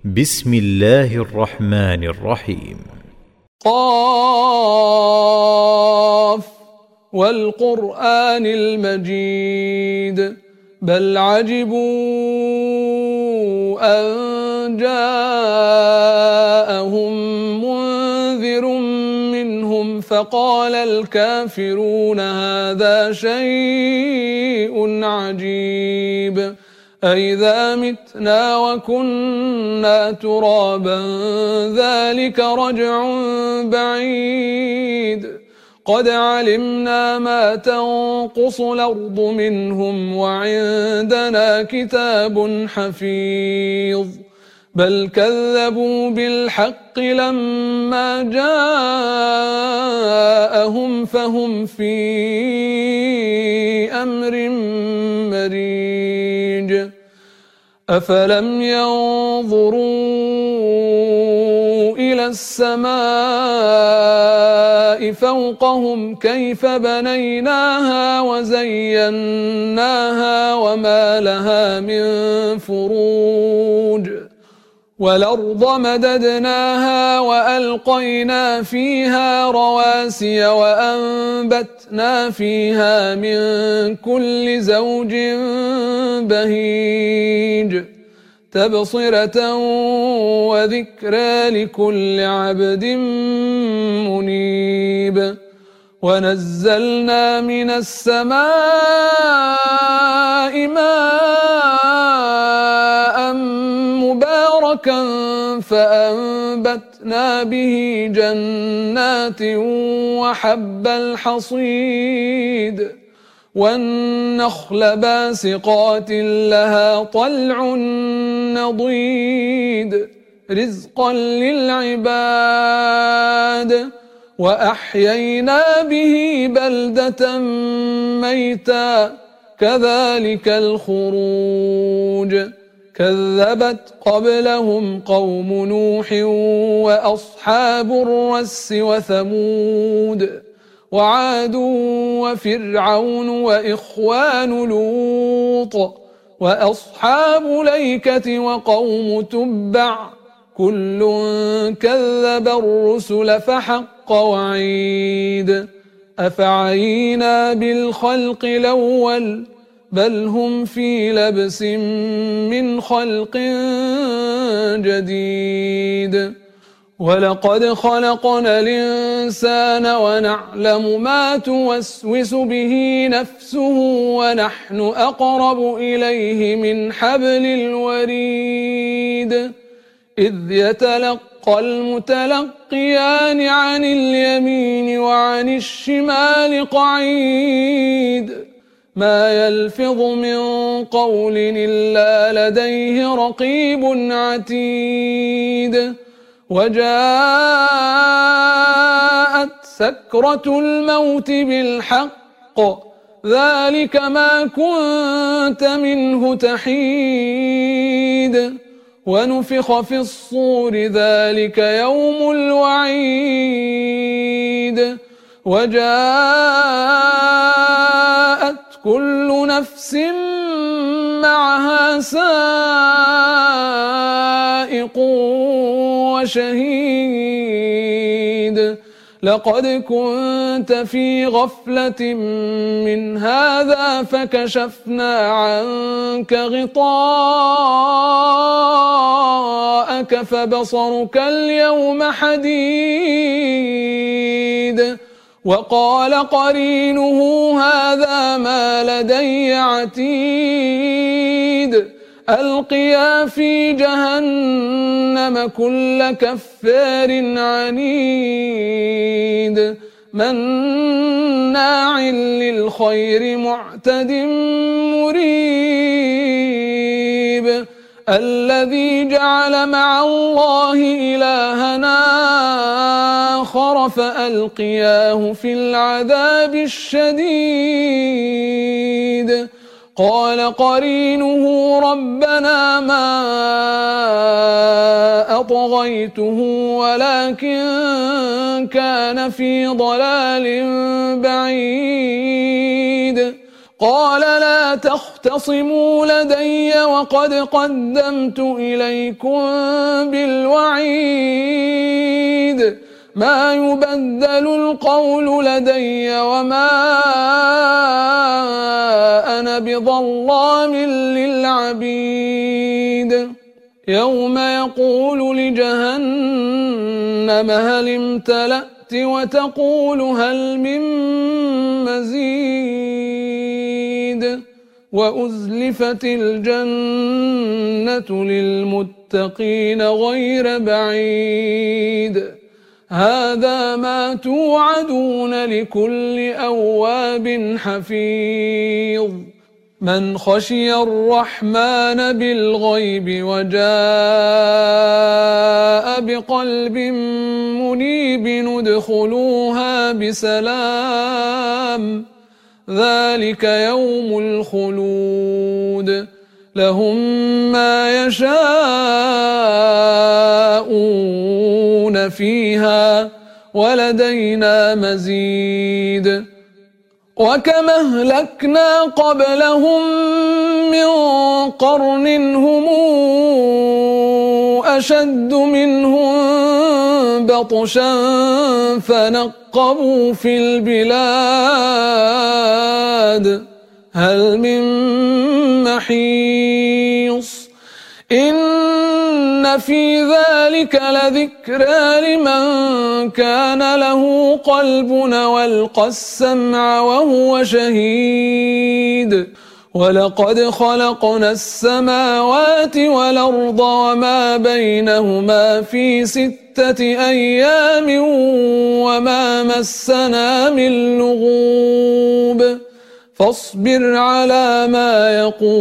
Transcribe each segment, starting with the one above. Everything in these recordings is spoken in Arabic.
بسم الله الرحمن الرحيم. قاف والقرآن المجيد بل عجبوا أن جاءهم منذر منهم فقال الكافرون هذا شيء عجيب أإذا متنا وكنا ترابا ذلك رجع بعيد قد علمنا ما تنقص الأرض منهم وعندنا كتاب حفيظ بل كذبوا بالحق لما جاءهم فهم في أمر مريج أفلم ينظروا إلى السماء فوقهم كيف بنيناها وزيناها وما لها من فروج والأرض مددناها وألقينا فيها رواسي وأنبتنا فيها من كل زوج بهيج تبصرة وذكرى لكل عبد منيب ونزلنا من السماء ماء مباركا فأنبتنا به جنات وحب الحصيد والنخل باسقات لها طلع نضيد رزقا للعباد وأحيينا به بلدة ميتا كذلك الخروج كذبت قبلهم قوم نوح وأصحاب الرس وثمود وعاد وفرعون وإخوان لوط وأصحاب الأيكة وقوم تبع كل كذب الرسل فحق وعيد أفعينا بالخلق الأول بل هم في لبس من خلق جديد ولقد خلقنا الإنسان ونعلم ما توسوس به نفسه ونحن أقرب إليه من حبل الوريد إذ يتلقى المتلقيان عن اليمين وعن الشمال قعيد ما يلفظ من قول إلا لديه رقيب عتيد وجاءت سكرة الموت بالحق ذلك ما كنت منه تحيد ونفخ في الصور ذلك يوم الوعيد وجاءت كل نفس معها سائق وشهيد لقد كنت في غفلة من هذا فكشفنا عنك غطاءك فبصرك اليوم حديد وقال قرينه هذا ما لدي عتيد ألقيا في جهنم كل كفار عنيد مناع للخير معتد مريب الذي جعل مع الله إلهنا آخر فألقياه في العذاب الشديد قال قرينه ربنا ما أطغيته ولكن كان في ضلال بعيد قال لا تختصموا لدي وقد قدمت إليكم بالوعيد ما يبدل القول لدي وما أنا بظلام للعبيد يوم يقول لجهنم هل امتلأت وتقول هل من مزيد وأزلفت الجنة للمتقين غير بعيد هذا ما توعدون لكل أواب حفيظ من خشي الرحمن بالغيب وجاء بقلب منيب ادخلوها بسلام ذلك يوم الخلود لهم ما يشاءون فيها ولدينا مزيد وكما أهلكنا قبلهم من قرن هم أشد منهم بطشا فنقبوا في البلاد هل من محيص إن في ذلك لذكرى لمن كان له قلب والقى السمع وهو شهيد ولقد خلقنا السماوات والأرض وما بينهما في 6 أيام وما مسنا من لغوب فاصبر على ما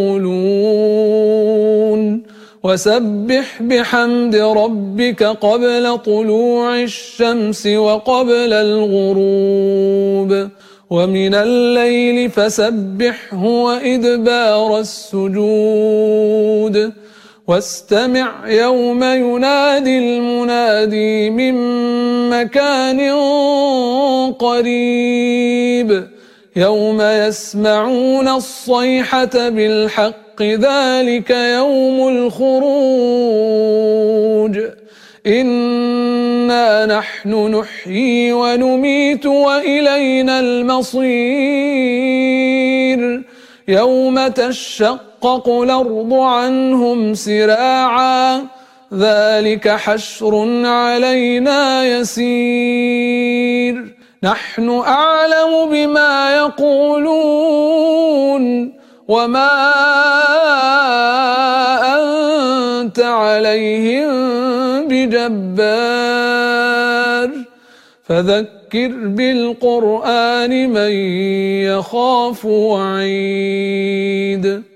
يقولون وسبح بحمد ربك قبل طلوع الشمس وقبل الغروب ومن الليل فسبحه وإدبار السجود واستمع يوم ينادي المنادي من مكان قريب يوم يسمعون الصيحة بالحق ذلك يوم الخروج إنا نحن نحيي ونميت وإلينا المصير يوم تشقق الأرض عنهم سراعا ذلك حشر علينا يسير نحن أعلم بما يقولون وما أنت عليهم بجبار فذكر بالقرآن من يخاف وعيد